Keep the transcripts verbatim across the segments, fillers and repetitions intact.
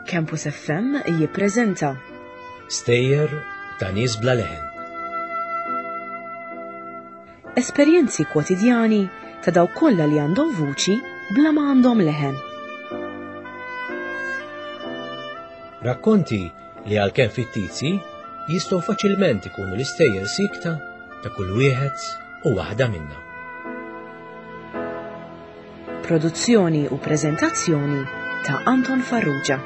Campus F M jippreżenta Stejjer ta' nies bla leħen. Esperjenzi kwotidjani ta' dawk kollha li għandhom vuċi bla ma għandhom leħen. Rakkonti li għalkemm fittizji jistgħu faċilment ikunu l-istejjer sikta ta' kull wieħed u waħda minnha. Produzzjoni u preżentazzjoni ta' Anton Farrugia.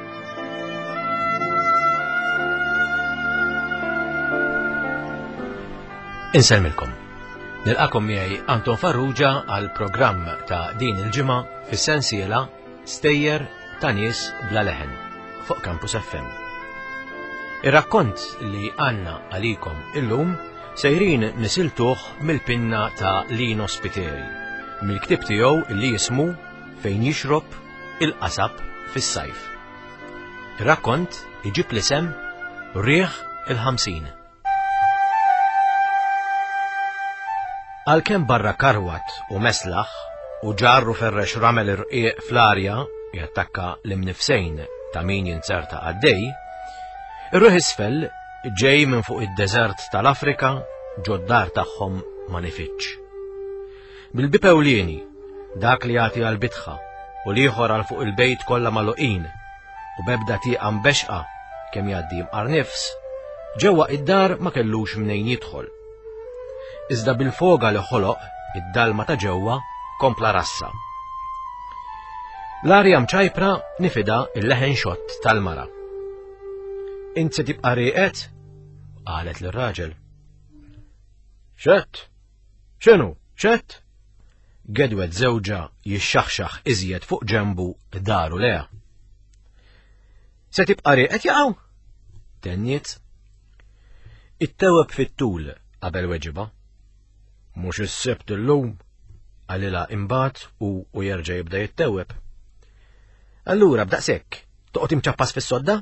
Inselmilkom. Nilqakom miegħi Anton Farrugia għal programm ta' din il-ġimgħa fis-sensiela Stejjer ta' nies bla leħen fuq Campus F M. Ir-rakkont li għandna għalikom illum sejrin nisiltuh mill-pinna ta' Lino Spiteri, mill-ktieb tiegħu li jismu Fejn jixrob il-qasab fis-sajf. Ir-rakkont iġib l-isem Rieħ il-ħamsin. Għalkemm barra karwat u meslaħ u ġarru ferrex ramel irqieq fl-arja jattakka l-imnifsejn ta' min jinserta għaddej, ir-ruħ isfel ġej minn fuq id-deżert tal-Afrika ġoddar tagħhom ma nifitx. Bil-bib ewlieni dak li jagħti għall-bitħa u liħor għal fuq il-bejt kollha magħluqin u bebda tieqa mbexqa kemm jgħaddi mqar nifs, ġewwa id-dar ma kellux mnejn jidħol. Iżda bil-foga li ħoloq id-dalma ta' ġewwa kompla rassa. L-arja mċajpra nifida il-leħen xott tal-mara. Int se tibqa' rieqed? qalet lir-raġel. Xett? X'inhu? Xett? Gedwet żewġa jixxaħxaħ iżjed fuq ġenbu daru leha. Se tibqa' rieqed jaqgħu? Tenniet. Ittewweb fit-tul qabel weġiba. Mhux is-sebt illum, għalilha imbagħad u u jerġa' jibda jittewweb. Allura b'daqshekk toqgħod imċappas fis-sodda?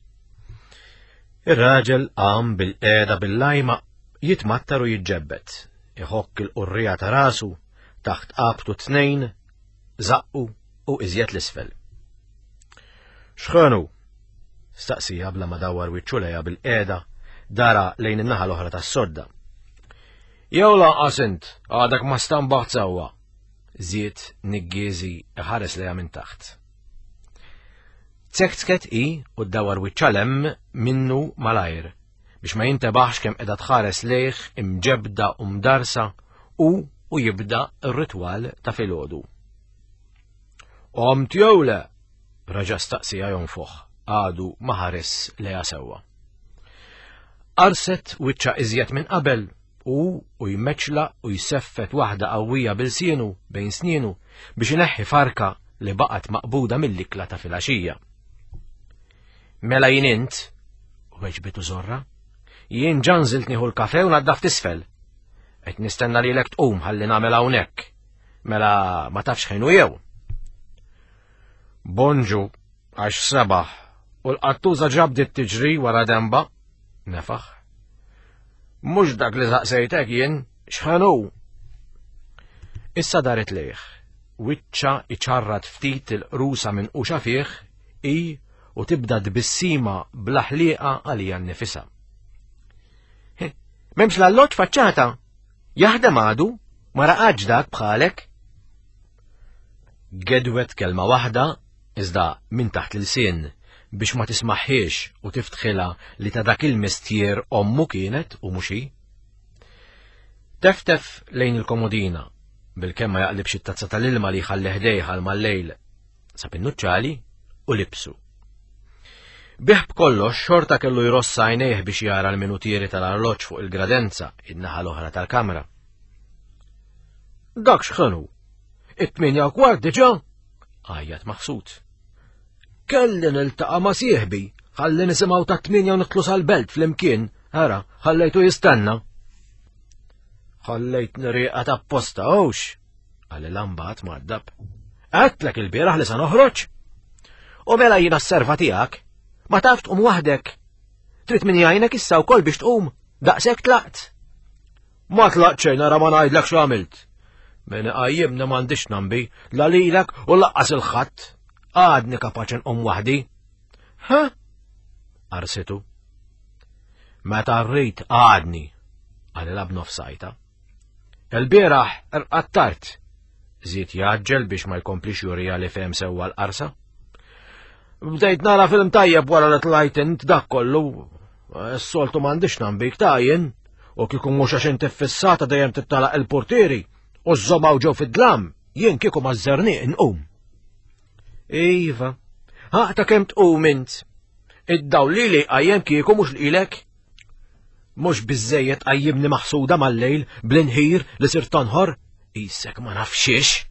Ir-raġel qam bil-qiegħda bil-lajma jitmattar u jiġġebbed, iħokk il-qurrija ta' rasu taħt qabtu tnejn, zaqqu u iżjed l-isfel. X'ħanu? Staqsija bla ma dawwar wiċċu lejha bil-qiegħda dara lejn in-naħa l-oħra tas-sodda. Jew lanqas int, għadak ma stambaħt sewwa, żied niggiezi ħares lejha minn taħt. Tsektsket i u ddawar wiċċalem minnu malajr biex ma jintebaħx kemm qiegħda tħares lejh imġebda u mdarsa u u jibda r-ritwal ta' filgħodu. Qomt jew le? Raġa' staqsija jonfoħ, għadu ma ħares lejha sewwa. Qarset wiċċa iżjed minn qabel u u jmeċla u jseffet waħda qawwija bil-sienu bejn snienu biex ineħħi farka li baqgħet maqbuda mill-ikla ta' filgħaxija. Mela jien int, weġbitu Żorra, jien ġanżilt nieħu l-kafè u naddaf tisfel. Qed nistenna lilek tqum ħalli nagħmel hawnhekk. Mela ma tafx ħinu jew. Bonġu għax sabaħ u l-qattuża ġabdiet tiġri wara demba, nefaħ. Mhux dak li saqsejtek jien, x'ħanu? Issa daret lejh, wiċċa iċarrat ftit il-qrusa minn quxa fih i u tibda tbissima bla ħlieqa għalija nnifisha. M'hemmx l-allott faċċata, jaħdem għadu, ma raqgħax dak bħalek. Gedwet kelma waħda iżda minn taħt l-sien biex ma tismaħħiex u tiftħilha li ta' dak il-mistier ommu kienet u mhux hi. Teftef lejn il-komodina bilkemm ma jaqlibx it-tazza tal-ilma li jħalli ħdejh għal mal-lejl sab in-nuċċali u libsu. Bih b'kollox xorta kellu jrossa għajnejh biex jara l-minutieri tal-arloġġ fuq il-gradenza in-naħa l-oħra tal-kamra. Dak x'ħanu? It-tminja u kwart diġà? Għajjat maħsud. Kelli niltaqa' ma' sieħbi, ħalli nisimgħu ta' tminja u nitlu sal-belt flimkien, ara, ħallejtu jistenna. Ħallejt nirieqa tapposta hux, għalli lambat m'għaddab. Għedtlek il-bieraħ li sa noħroġ. U mela jiena s-serva tiegħek, ma taf tqum waħdek. Trid min jgħinek issa wkoll biex tqum, daqshekk tlaqt. Ma tlaqt xejn ara ma ngħidlek x'għamilt. Min iqajjimni m'għandix nambi la lilek u laqqas il-ħadd. Għadni kapaċi nqum waħdi. Ha? Arsitu. Meta rrit għadni, għalila b'nofsajta. Il-bieraħ irqattart, żied jaġġel biex ma jkomplix jurija li fehem sewwa l-qarsa. Bdejt nara film tajjeb wara li tlajt int dak kollu, s-soltu m'għandix nambik tajjen, u kieku mhux għax inti fissata dejjem tittalaq il-portieri u żżomaw ġew fid-dlam, jien kieku mażżarniq inqum. Iva, ħaqta kemm tqum int. Id-dawl lili qajjem kieku mhux lilek. Mhux biżżejjed qajjimni maħsuda mal-lejl bl-inħir li sirt tonħor, isek ma nafxiex.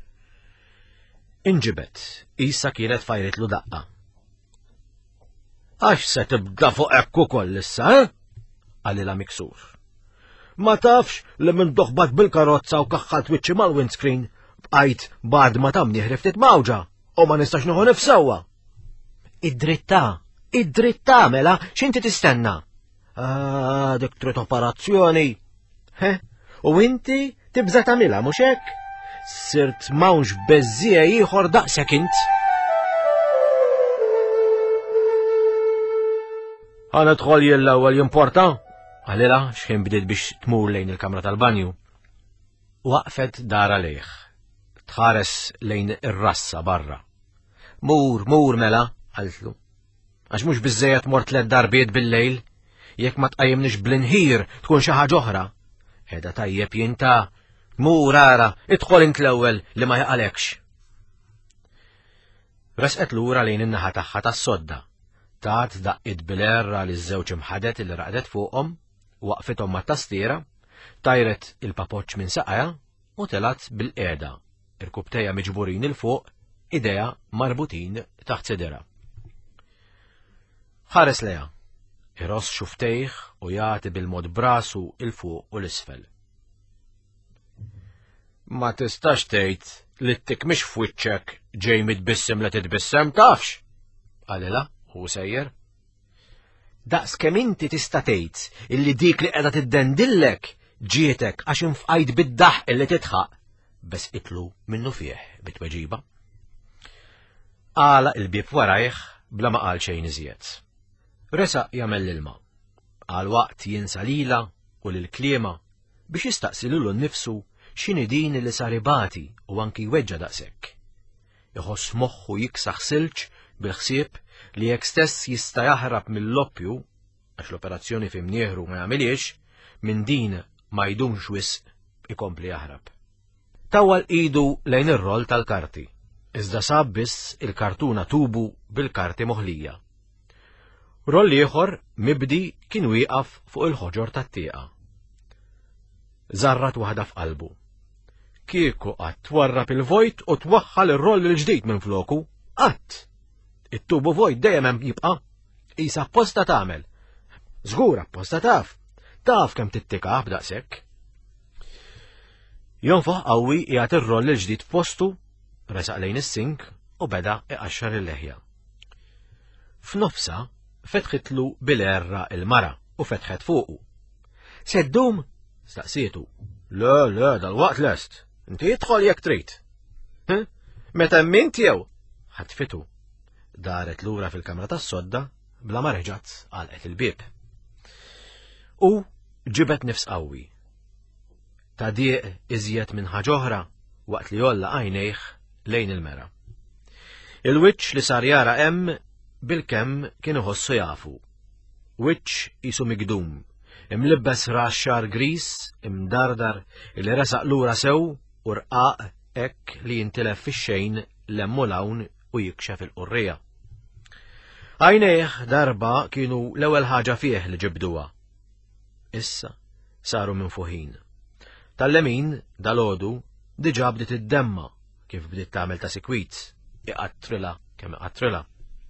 Inġibet, isa kienet fajritlu daqqa. Għax se tibda fuq hekk ukoll issa, eh? Għalila miksur. Ma tafx li minn doħbat bil-karozza u kaħħalt wiċċi mal-windscreen bqajt bad ma tamni ħriftit mawġa u ma nistax noħu nifsewwa. Id-dritta, id-dritta mela, x'inti tistenna? Ah, dik trid operazzjoni. He, u inti tibża tagħmilha mhux hekk? Sirt m'hawnx beżżija ieħor daqshekk int. Ħanidħol jien l-ewwel jimporta? Għalila x'kien bdiet biex tmur lejn il-kamra tal-banju. Waqfet dara lejh. Tħares lejn ir-rassa barra. Mur, mur mela, għaltlu. Għax mhux biżżejjed mort tliet darbiet bil-lejl, jekk ma tqajjimniex bl-inħir tkun xi ħaġa oħra. Qiegħda tajjeb jinta, mur ara, idħol int l-ewwel li ma jaqalekx. Resqet lura lejn in-naħa tagħha tas-sodda. Tat daqqit bil-erra li ż-żewġ imħadet li raqdet fuqhom, waqfithom mat-tastiera, tajret il-papoċċ minn saqajja u telat bil-qiegħda, irkubtejja miġburin il fuq, idejha marbutin taħt sidera. Ħares leha, iross xuftejh u jagħti bil-mod brasu il fuq u l-isfel. Ma tistax tgħid li t-tikmix f'wiċċek ġej mitbissem li titbissem tafx, għalila u sejjer. Daqs kemm inti tista' tgħid illi dik li qiegħda tiddendillek ġietek għax infqajt bid-daħ illi titħaq, bes itlu minnu fih bit-tweġiba. Għala il-bieb warajh bla ma qal xejn iżjed. Resaq jagħmel l-ilma. Għal waqt jinsa lila u lill-kliema biex jistaqsi lilu nnifsu x'inhi din li saribati u anki jweġġa daqshekk. Iħoss moħħu jiksaħ silġ bil-ħsieb li jekk stess jista' jaħrab mill-loppju għax l-operazzjoni fimnieħru ma jagħmilx, minn din ma jdumx wisq ikompli jaħrab. Tawwal idu lejn ir-roll tal-karti, iżda sab biss il-kartuna tubu bil-karti moħlija. Roll ieħor mibdi kien wieqaf fuq il-ħoġor tat-tieqa. Żarrat waħda f'qalbu. Kieku qatt twarrab il-vojt u twaħħal ir-roll il-ġdid minn floku, qatt. It-tubu vojt dejjem hemm jibqa' qisha apposta tagħmel. Żgur apposta taf, taf kemm tittikah b'daqshekk. Jonfoq qawwi qiegħed ir-roll il-ġdid f'postu, resaq lejn is-sink u beda iqaxxar il-leħja. F'nofsa fetħitlu bil-erra il-mara u fetħet fuqu. Seddum? Staqsietu. Le, le, dal-waqt lest. Inti jidħol jekk trid. Meta mint jew? Ħatfitu. Daret lura fil-kamra tas-sodda bla ma reġgħet għalqet il-bieb. U ġibet nifs qawwi. Ta' dieq iżjed minn ħaġa oħra waqt li jolla għajnejh lejn il-mera. Il-wiċċ li sar jara hemm bil-kemm kien iħossu jafu. Wiċċ isu migdum, imlibbes raxxar gris, imdardar, li resaq lura sew u rqaq hekk li jintilef fix-xejn lemmu lawn u jikxef il-qurrija. Għajnejh darba kienu l-ewwel ħaġa fih li ġibduha. Issa saru minn fuħin. Tal-lemin dal-għodu diġà bdiet iddemma kif bdiet tagħmel ta' sikwit, iqattrila kemm iqattrila.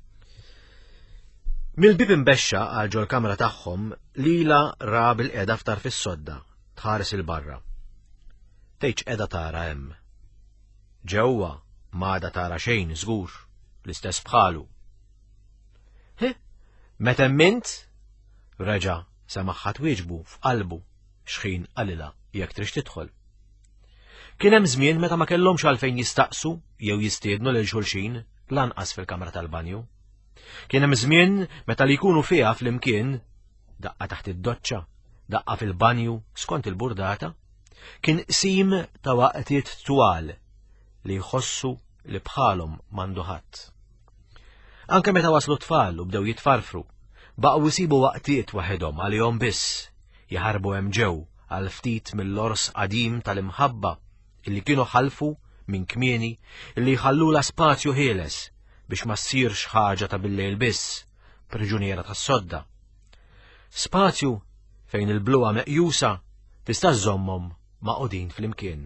Mill-bib imbexxa għal ġol kamra tagħhom lila ra bil-qiegħda ftar fis-sodda, tħares il-barra. Tgħidx qiegħda tara hemm. Ġewwa m'għadha tara xejn żgur, l-istess bħalu. He, meta mint? Reġa' semaħħa twieġbu f'qalbu xħin qalilha jekk trix tidħol. Kien hemm żmien meta ma kellhomx għalfejn jistaqsu jew jistiednu lil xulxin lanqas fil-kamra tal-banju. Kien hemm żmien meta li jkunu fiha flimkien, daqqa taħt id-doċċa, daqqa fil-banju, skont il-burdata, kien qsim ta' waqtiet twal li jħossu li bħalhom m'għandu ħadd. Anke meta waslu tfal u bdew jitfarfru, baqgħu jsibu waqtiet waħedhom għalihom biss, jaħarbu hemm ġew għal ftit mill-ors qadim tal-imħabba illi kienu ħalfu minn kmieni illi jħallula spazju ħieles biex ma ssirx ħaġa ta' billejl biss, priġuniera tas-sodda. Spazju fejn il-bluqa meqjusa tista' żommhom maqudin flimkien.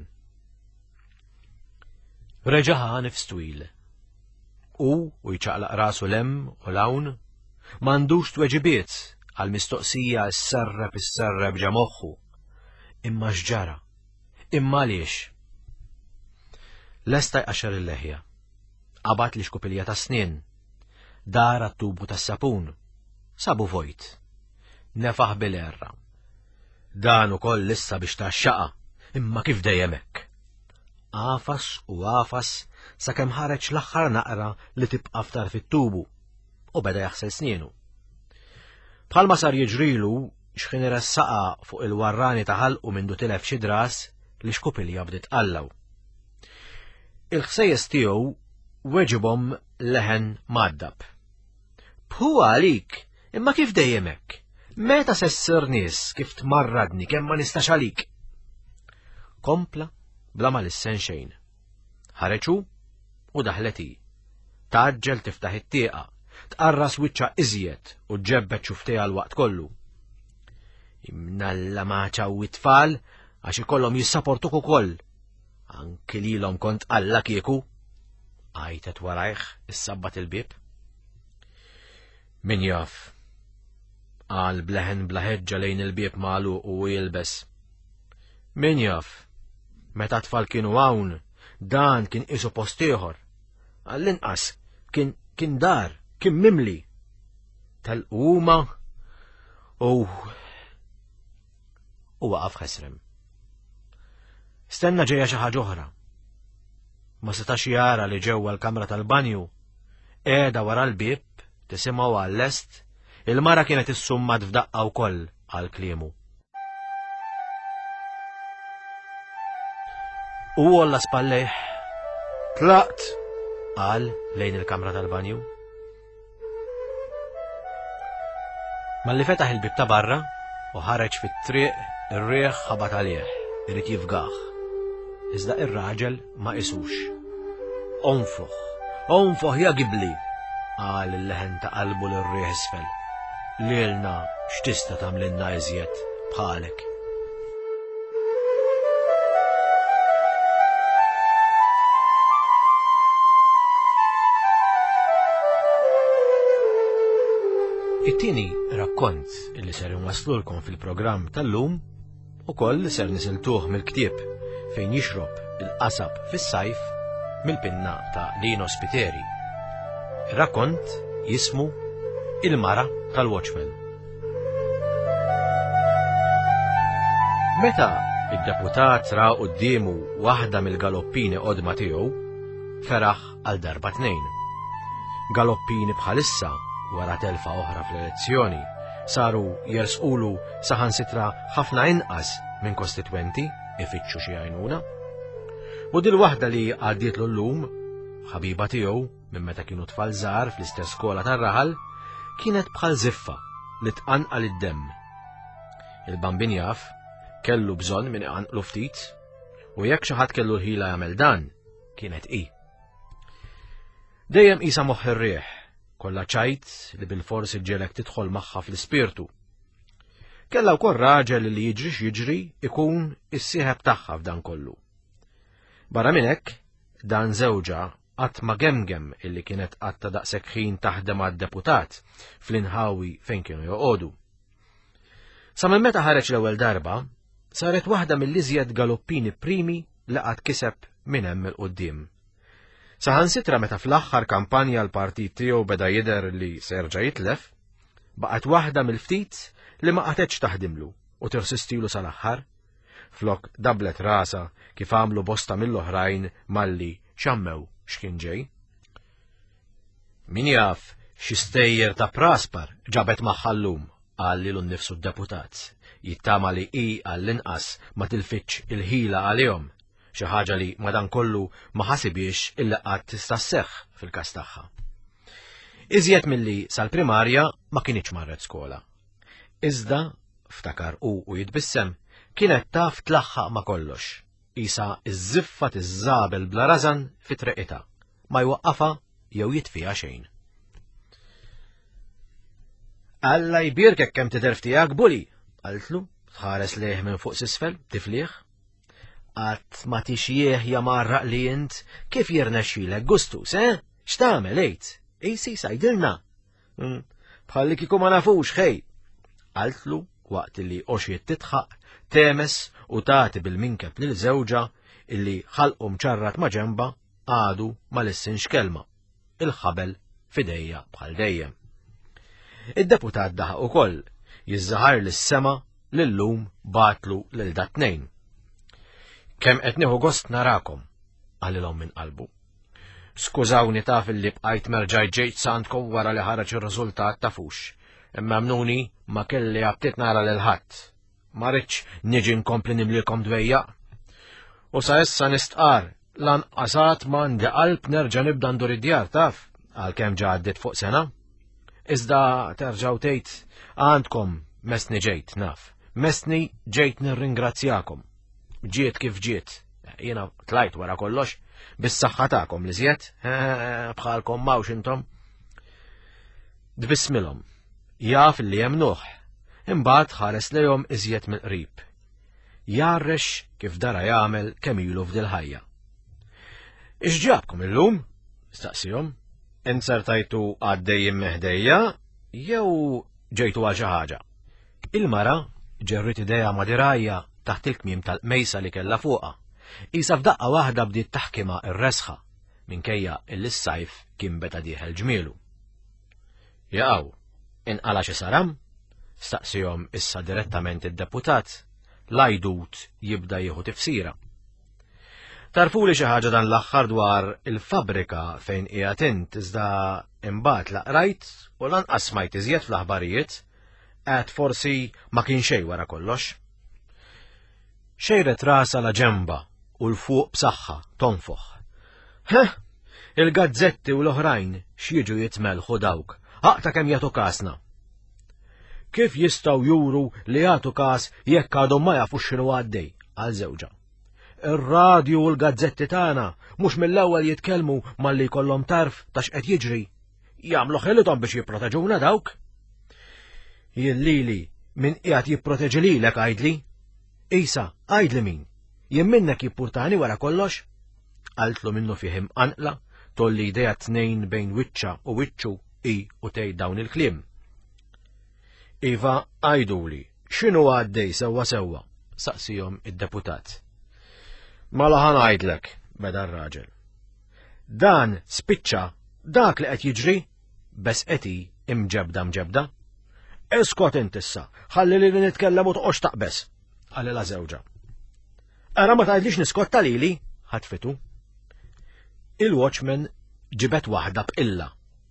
Reġaħa nifs twil. U u jċaqlaq rasu lem u lawn m'għandux tweġibiet għal mistoqsija s-serreb is-serreb ġa moħħu. Imma x'ġara, imma għaliex. Lesta jqaxxar il-leħja, qabad li xkupilja ta' snien, dar għat-tubu tas-sapun, sabu vojt, nefaħ bil-erra. Dan ukoll issa biex taxxaqa, imma kif dejjem hekk. Għafas u għafas sakemm ħareġ l-aħħar naqra li tibqa' ftar fit-tubu u beda jaħsel snienu. Bħalma sar jiġrilu x'kien irassaqa fuq il-warrani ta' ħalqu mindu tilef xi dras li xkupilja bdiet qallaw. Il-ħsejjes tiegħu weġibhom leħen m'għaddab. B'hu għalik, imma kif dejjem hekk? Meta sessir nies kif tmarradni kemm ma nistax għalik? Kompla bla ma lissen xejn. Ħareġu u daħleti. Taġġel tiftaħ it-tieqa, tqarras wiċċa iżjed u ġebbet xuftejha l-waqt kollu. Imnalla ma ċaw it-tfal għax ikollhom jissapportuk ukoll. Anki lilhom kont alla kieku, għajtet warajh is-sabbat il-bib. Min jaf, għal bleħen blaħeġġa lejn il-bib magħluq u jilbes. Min jaf, meta tfal kienu hawn, dan kien qisu post ieħor. Għall-inqas kien kien dar, kien mimli. Tal-quma u u waqaf ħesrem. Stenna ġejja xi ħaġa oħra. Ma setax jara li ġewwa l-kamra tal-banju, qiegħda wara l-bieb tisimgħu għall-lest, il-mara kienet issummat f'daqqa wkoll għal kliemu. U olla spallejh, tlaqt, qal lejn il-kamra tal-banju. Malli fetaħ il-bib ta' barra u ħareġ fit-triq ir-riħ ħabat għalih, irid jifgah. Iżda ir-raġel ma qisux. Onfoħ, onfoħ ja gibli, qal il-leħen ta' qalbu lir-riħ isfel. Lilna x'tista' tagħmlilna iżjed bħalek. It-tieni rakkont illi ser inwasslulkom fil-programm tal-lum ukoll ser nisiltuh mill-ktieb fejn jixrob il-qasab fis-sajf mill-pinna ta' Lino Spiteri. Ir-rakkont jismu Il-mara tal-Watchman. Meta id-deputat ra qudiemu waħda mill-galoppini qodma tiegħu, feraħ għal darba tnejn. Galoppini bħalissa wara telfa oħra fl-elezzjoni saru jersqulu saħansitra ħafna inqas minn kostitwenti ifittxu xi għajnuna. U dil waħda li għaddietlu llum, ħabiba tiegħu minn meta kienu tfal żgħar fl-istess skola tar-raħal, kienet bħal ziffa li tqanqal id-demm. Il-bambin jaf kellu bżonn minn iqanqlu ftit, u jekk xi ħadd kellu l-ħila jagħmel dan, kienet hi. Dejjem qisha moħħ ir-rieħ, kollha ċajt li bil-forsi ġielek tidħol magħha fl-ispirtu. Kella wkoll raġel li jiġri x'jiġri ikun is-sieħeb tagħha f'dan kollu. Barra minn hekk, dan żewġa qatt ma gemgem illi kienet qatta daqshekk ħin taħdem għad-deputat fl-inħawi fejn kienu joqogħdu. Sa minn meta ħareġ l-ewwel darba, saret waħda mill-iżjed galoppini primi li qatt kiseb minn hemm il-qudiem. Saħansitra meta fl-aħħar kampanja l-partit tiegħu beda jidher li serġa' jitlef, baqgħet waħda mill-ftit li ma qatedx taħdimlu u tirsistilu sal-aħħar, flok dablet rasa kif għamlu bosta mill-oħrajn malli xammew x'kien ġej. Min jaf Xistejjer ta' Praspar ġabet maħħallum għalli l-nifsu d-deputat. Jittama li i għall-inqas ma tilfitx il-ħila għalihom, xi ħaġa li madankollu ma ħasibiex il qatt tista' sseħħ fil-każ tagħha. Iżjed milli sal-primarja ma kienx marret skola. Iżda, ftakar u u jitbissem, kienet taf tlaħħaq ma kollox. Isa iż-żiffa tiżżabel bla rażan fi treqita, ma jwaqqafha jew jitfiha xejn. Alla jbirkek kemm tidher tiegħek buli, qaltlu, tħares lejh minn fuq s'isfel, tiflih. Qatt ma tixjieħ ja marraq li int kif jirnexxielek gustus, eh? X'tagħmel ejt? Ejsi sajdilna. Bħalli kieku ma nafux ħej. Qaltlu waqt li oxiet titħaq, temes u tagħti bil-minkeb lil żewġa illi ħalqu mċarrat ma' ġenba għadu ma lissinx kelma. Il-ħabel fidejja bħal dejjem. Id-deputat daħaq ukoll jiżżaħar lis-sema lillum batlu lil dat-tnejn. Kemm qed nieħu gost narakom, għalilhom minn qalbu. Skużawni taf illi bqajt merġaj ġejt sandkom wara li ħareġ ir-riżultat tafux. Imma mnuni ma kelli għabtit nara lil ħadd. Ma rridx niġi nkompli nimlilkom dwejjaq. U sa issa nistqar lanqasat m'għandi qalb nerġa' nibda ndur id-djar taf għalkemm ġa għaddiet fuq sena. Iżda terġaw tgħid għandkom mesni ġejt naf. Mesni ġejt nirringrazzjakom. Ġiet kif ġiet. Jiena tlajt wara kollox bis-saħħa tagħkom li żjed bħalkom mawx intom. Dbismilhom. Jaf li hemm Nuħ. Imbagħad ħares lejhom iżjed mill-qrib. Jarrex kif dara jagħmel kemm ilu f'dil ħajja. Ixġabkom illum? Staqsihom. Insertajtu għaddejjin meħdejja jew ġejtu għal xi ħaġa. Il-mara ġerrit idea madirajja taħt il-kmiem tal-qmejsa li kellha fuqha. Isa f'daqqa waħda bdiet taħkima r-resħa minkejja il-sajf kien beta dieħel ġmielu. Jaqgħu, inqala xi saram? Staqsihom issa direttament id-deputat l-għajdut jibda jieħu tifsira. Tarfu li xi ħaġa dan l-aħħar dwar il-fabrika fejn qiegħed int iżda imbagħad laqrajt u lanqas smajt iżjed fl-aħbarijiet qed forsi ma kien xejn wara kollox. Xejret rasa la ġemba u l-fuq b'saħħa tonfoħ. Ħeh, il-gazzetti u l-oħrajn x'jiġu jitmelħu dawk, aqta kemm jagħtu kasna. Kif jistgħu juru li jagħtu każ jekk għadhom ma jafux x'inhu għaddej għal żewġa. Ir-radju u l-gazzetti tagħna mhux mill-ewwel jitkellmu malli jkollhom tarf ta' x'qed jiġri. Jagħmlu ħilithom biex jipproteġuna dawk. Jillili min qiegħed jipproteġi lilek għajdli? Isa, għajdli min? Jien minnek jippurtani wara kollox? Qaltlu minnu fihim anqla, tolli idea tnejn bejn wiċċa u wiċċu i u tgħid dawn il-kliem. Iva, għajduli, x'inhu għaddej sewwa sewwa? Saqsihom id-deputat. Mala ħan għajdlek, beda r-raġel. Dan spiċċa dak li qed jiġri bes qeti imġebda mġebda. Iskot int issa, ħalli li nitkellem u toqgħodx taqbes, għalli la żewġa. Ara ma tgħidlix niskotta lili, ħatfitu. Il-watchman ġibet waħda b'illa.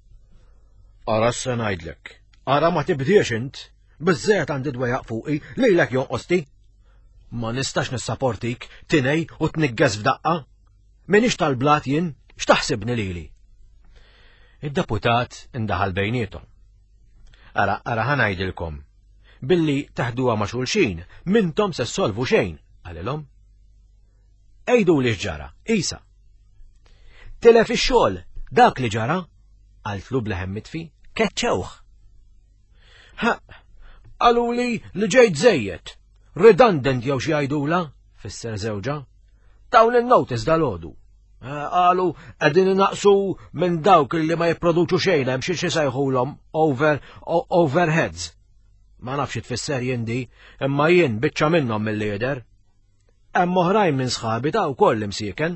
Ara se ngħidlek, ara ma tibdiex int, biżżejjed għandi dwejaq fuqi lilek jonqosti. Ma nistax nissapportik tinej u tniggez f'daqqa. Minix tal-blat jien, x'taħsibni lili? Id-deputat indaħal bejniethom. Ara, ara ħanajdilkom. Billi taħduha ma' xulxin, mintom se solvu xejn, għalilhom. Ejdu li x'ġara, Isa. Telef ix-xogħol, dak li ġara, qaltlu bleħem mitfi, keċċewħ. Ha, qaluli li ġejt żejjed. Redundant jew xi jgħidula, fisser żewġa. Dawn in-notice dal-għodu. Qalu qegħdin inaqsu minn dawk li ma jipproduċu xejn hemm xi jsejħulhom over overheads. Ma nafx tfisser jindi, imma jien biċċa minnhom mill-lieder. Hemm oħrajn minn sħabi ta' wkoll imsieken.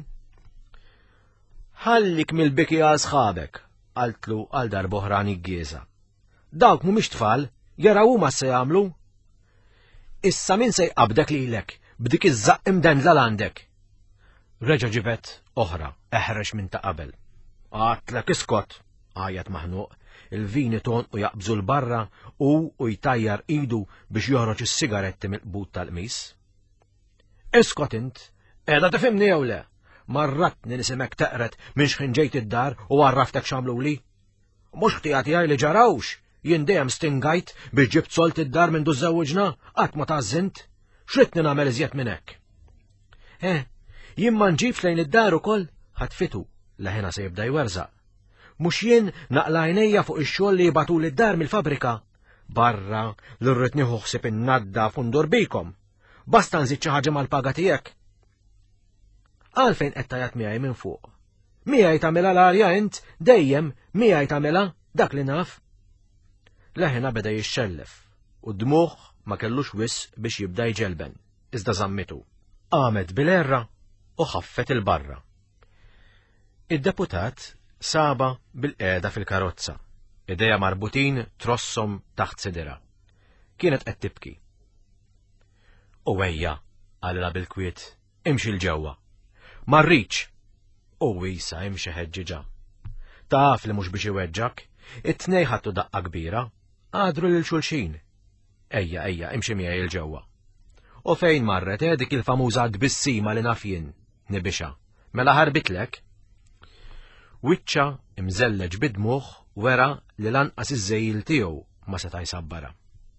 Ħallik mill-biki għal sħabek, qaltlu għal darb'oħra niggiesa. Dawk mhumiex tfal, jaraw huma se jagħmlu. Issa min se jqabdek lilek, b'dik iż-żaqq imdendla għandek. Reġa' ġibet oħra, eħrex minn ta' qabel. Għatlek iskot, għajat maħnuq, il-vini ton u jaqbżu l-barra u u jtajjar idu biex joħroġ is-sigaretti mill-qbut tal-qmis. Iskot int, qiegħda tifhimni jew le? Marratni nisimek teqret minn x'ħin ġejt id-dar u għarraftek x'għamluli. Mhux ħtija tiegħi li ġarawx, jien dejjem stingajt biex ġibt solt id-dar minn żewġna qatt ma tażżint. X'ridni nagħmel iżjed minn hekk. Eh, jien ma nġibx lejn id-dar ukoll ħatfitu leħena se jibda jwerzaq. Mhux jien naqla għajnejja fuq ix-xogħol li jibatu lid-dar mill-fabrika. Barra li rrid nieħu ħsieb in-nadda fundur bikom. Basta nżid xi ħaġa mal-paga tiegħek. Għalfejn qed tajat miegħi minn fuq. Miegħi tagħmilha l-arja int dejjem miegħi tagħmilha dak li naf. Leħena beda jixxellef u d-dmuħ ma kellux wiss biex jibda jġelben, iżda żammitu. Qamet bil-erra u ħaffet il-barra. Id-deputat saba bil-qiegħda fil-karozza, idejha marbutin trossom taħt sidera. Kienet qed tibki. U ejja, għalilha bil-kwiet, imxi l-ġewwa. Marriċ, u wisa imxi ħeġġiġa. Taf li mhux biex iweġġak, it-tnej ħadtu daqqa kbira, għadru lil xulxin. Ejja, ejja, imxi miegħi l-ġewwa. U fejn marret eh dik il-famuża dbissima li naf jien, nibixa. Mela ħarbitlek? Wiċċa imżelleġ bid-dmuħ wera li lanqas iż-żejjil tiegħu ma seta' jsabbara.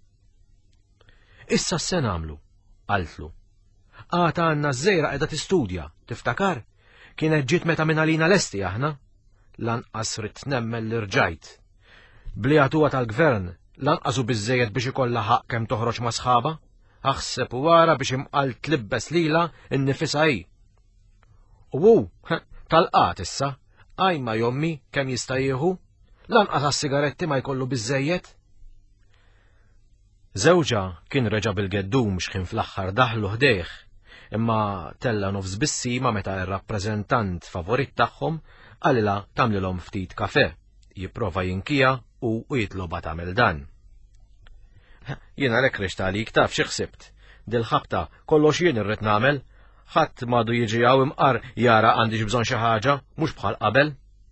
Issa se nagħmlu, qaltlu. Għata għandna ż-żejra qiegħda tistudja, tiftakar? Kienet ġiet meta minn għalina lesti aħna? Lanqas rid nemmel li rġajt. Bliegħatuha tal-gvern lanqasu biżżejjed biex ikollha ħaq kemm toħroġ ma' sħaba? Aħseb u wara biex imqal tlibbes lila innifisha hi. U hu, tal-qat issa, għajma jommi kemm jista' jieħu, lanqas għas-sigaretti ma jkollu biżżejjed. Żewġa kien reġa' bil-geddum x'kien fl-aħħar daħlu ħdejh, imma tella nofs bissima meta r-rappreżentant favorit tagħhom għalilha tagħmlilhom ftit kafè, jipprova jinkija u jitloba tagħmel dan. Jiena lek rixta għalik taf xi ħsibt, dil-ħabta kollox jien irrid nagħmel, ħadd m'għadu jiġi hawn imqar jara għandix bżonn xi ħaġa mhux bħal qabel.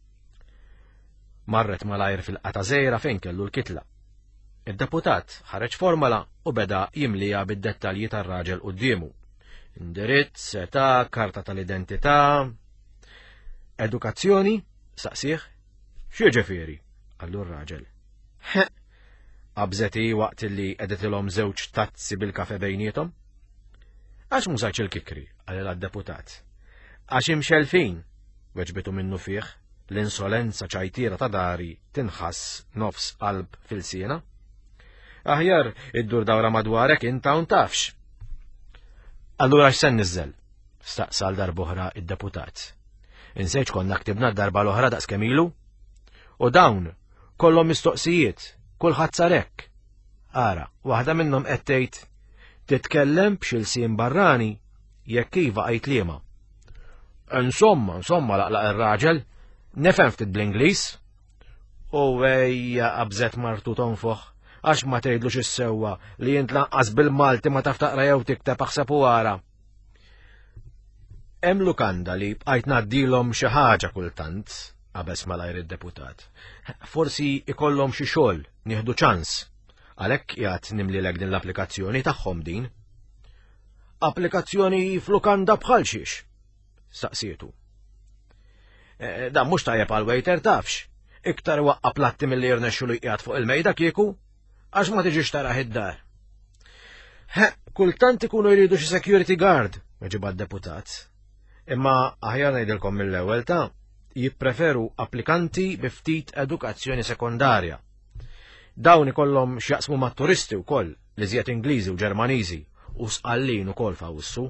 Marret malajr fil-qata żejra fejn kellu l-kitla. Id-deputat ħareġ formala u beda jimlija bid-dettalji tar-raġel qudiemu. Indirizz, età, karta tal-identità. Edukazzjoni? Saqsih. Xi ġifieri? Għallu r-raġel. Qabżeti waqt li qedetilhom żewġ tazzi bil-kafe bejniethom? Għax mużajċ il-kikri, għalilha d-deputat. Għax imxelfin, weġbitu minnu fih, l-insolenza ċajtira ta' dari tinħass nofs qalb fil-siena. Aħjar id-dur dawra madwarek inta un tafx. Allura x'sen niżel? Staqsal darbohra id-deputat. Insejċ konna ktibna d-darba l-oħra daqs kemilu? U dawn, kollhom mistoqsijiet, kulħadd sarek. Ara, waħda minnhom qed tgħid titkellem b'xilsien barrani jekk iva qajt liema. Insomma, insomma laqlaq ir-raġel, nefhem ftit bl-Ingliż. U ejja qabżet martu tonfoħ, għax ma tgħidlux is-sewwa li jint lanqas bil-Malti ma taf taqra jew tikteb aħseb u ara. Hemm lukanda li bqajt ngħaddilhom xi ħaġa kultant, qabeż malajr id-deputat. Forsi ikollhom xi xogħol, nieħdu ċans. Għalhekk qiegħed nimlilek din l-applikazzjoni tagħhom din. Applikazzjoni f'lukanda bħal xiex? Staqsietu. E, dan mhux tajjeb għal waiter tafx. Iktar waqqa platti milli jirnexxu li qiegħed fuq il-mejda kieku, għax ma tiġix taraħ id-dar. He, kultant ikunu jridu xi security guard, weġiba d-deputat. Imma aħjar ngħidilkom mill-ewwel ta' jippreferu applikanti bi ftit edukazzjoni sekondarja. Dawn ikollhom x'jaqsmu mat-turisti wkoll, li żjed Ingliżi u Ġermaniżi, u sqallin ukoll f'Awwissu.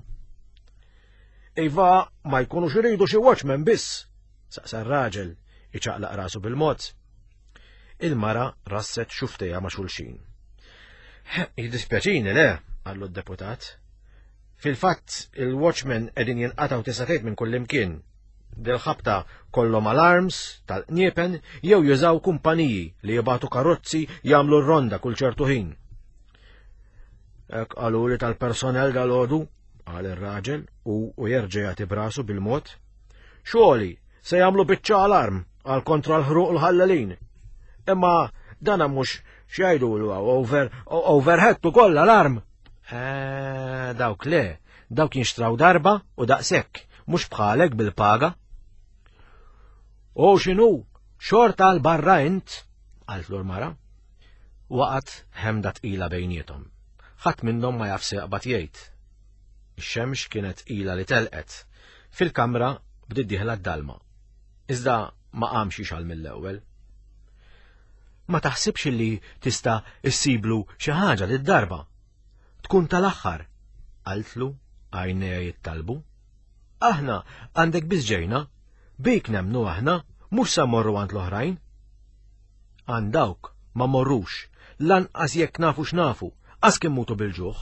Iva ma jkunux iridu xi watchman biss, saqsa r-raġel iċaqlaq rasu bil-mod. Il-mara rasset xuftejha ma' xulxin. Jiddispjaċini le, għallu d-deputat. Fil-fatt il-watchman qegħdin jinqataw tisatejt minn kull imkien. Del-ħabta kollhom alarms tal-qniepen jew jużaw kumpaniji li jibgħatu karozzi jagħmlu r-ronda kull ċertu ħin. Hekk qalu li tal-personell dal-għodu, qal ir-raġel u u jerġa' jagħti brasu bil-mod. Xogħli se jagħmlu biċċa alarm għal kontra l-ħruq l-ħallalin. Imma dana mhux x'jgħidulu over overhead ukoll l-alarm. Eh, dawk le, dawk jinxtraw darba u daqshekk, mhux bħalek bil-paga. U x'inhu, xorta l barra int, qalt l-mara. Waqgħet ħemda tqila bejniethom. Ħadd minnhom ma jaf seqbad jgħid. Ix-xemx kienet ila li telqet. Fil-kamra bdiet dieħla d-dalma. Iżda ma qamx jixal mill-ewwel. Ma taħsibx li tista' issiblu xi ħaġa lid-darba. Tkun tal-aħħar, qaltlu għajnejha jittalbu. Aħna għandek biżġejna, bik nemnu aħna, mhux sa morru għand l-oħrajn. Għand dawk ma morrux, lanqas jekk nafu x'nafu, qas kemm mutu bil-ġuħ.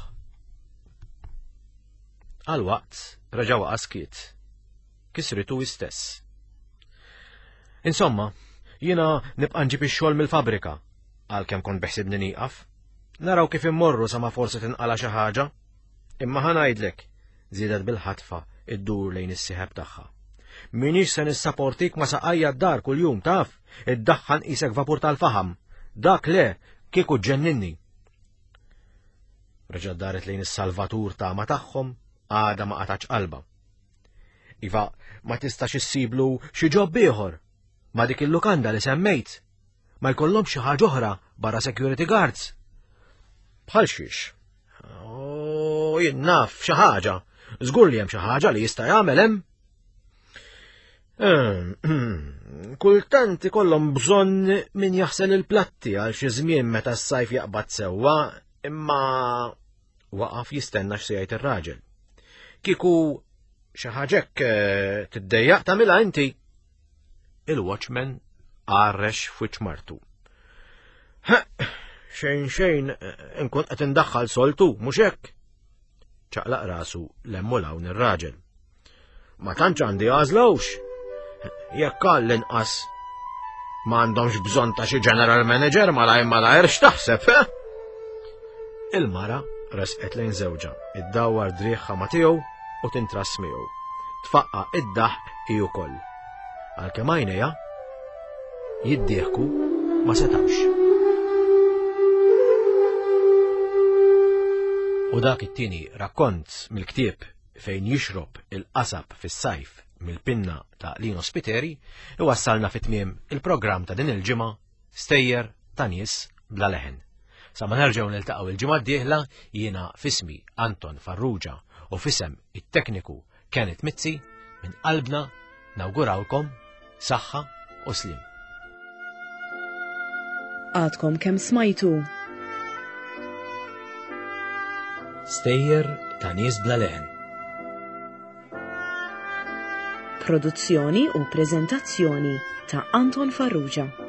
Għalwaqt reġa' qaskiet. Kisritu istess. Insomma, jiena nibqa' nġib ix-xogħol mill-fabrika, għalkemm kont beħsibni nieqaf. Naraw kif immorru sa ma forsi tinqala xi ħaġa. Imma ħa ngħidlek, żiedet bil-ħatfa iddur lejn is-sieħeb tagħha. Minix se nissapportik ma saqajja d-dar kuljum taf, iddaħħan qisek vapur tal-faħam. Dak le, kieku ġenninni. Reġa' daret lejn is-salvatur ta' ma tagħhom għada ma qatax qalba. Iva, ma tistax issiblu xi ġobb ieħor ma dik il-lukanda li semmejt. Ma jkollhom xi ħaġa oħra barra security guards. Bħal xiex? Oh, jien naf xi ħaġa. Żgur li hemm xi ħaġa li jista' jagħmel hemm. Kultant ikollhom bżonn min jaħsel il-platti għal xi żmien meta s-sajf jaqbad sewwa, imma waqaf jistenna x'se jgħid ir-raġel. Kieku xi ħaġek tiddejjaq tagħmilha inti. Il-watchman għarrex f'wiċċ martu. Xejn xejn inkun qed indaħħal soltu, mhux hekk? ċaqlaq rasu lemmu hawn ir-raġel. Ma tantx għandi għażlawx. Jekk għall inqas m'għandhomx bżonn ta' xi general manager malajr malajr x'taħseb, eh? Il-mara resqet lejn żewġa, iddawwar drieħħa ma' tiegħu u tintrass miegħu. Tfaqqa id-daħq hi wkoll. Għalkemm għajnejha jiddieħku ma setawx. U dak it-tieni rakkont mill-ktieb fejn jixrob il-qasab fis-sajf mill-pinna ta' Lino Spiteri iwassalna fit-tmiem il-programm ta' din il-ġimgħa stejjer ta' nies bla leħen. Sa ma nerġgħu niltaqgħu il-ġimgħa d-dieħla jiena fismi Anton Farrugia u fisem it-tekniku Kenneth Mizzi minn qalbna nawgurawlkom saħħa u slim. Għadkom kemm smajtu Stejjer ta' nies bla leħen. Produzzjoni u preżentazzjoni ta' Anton Farrugia.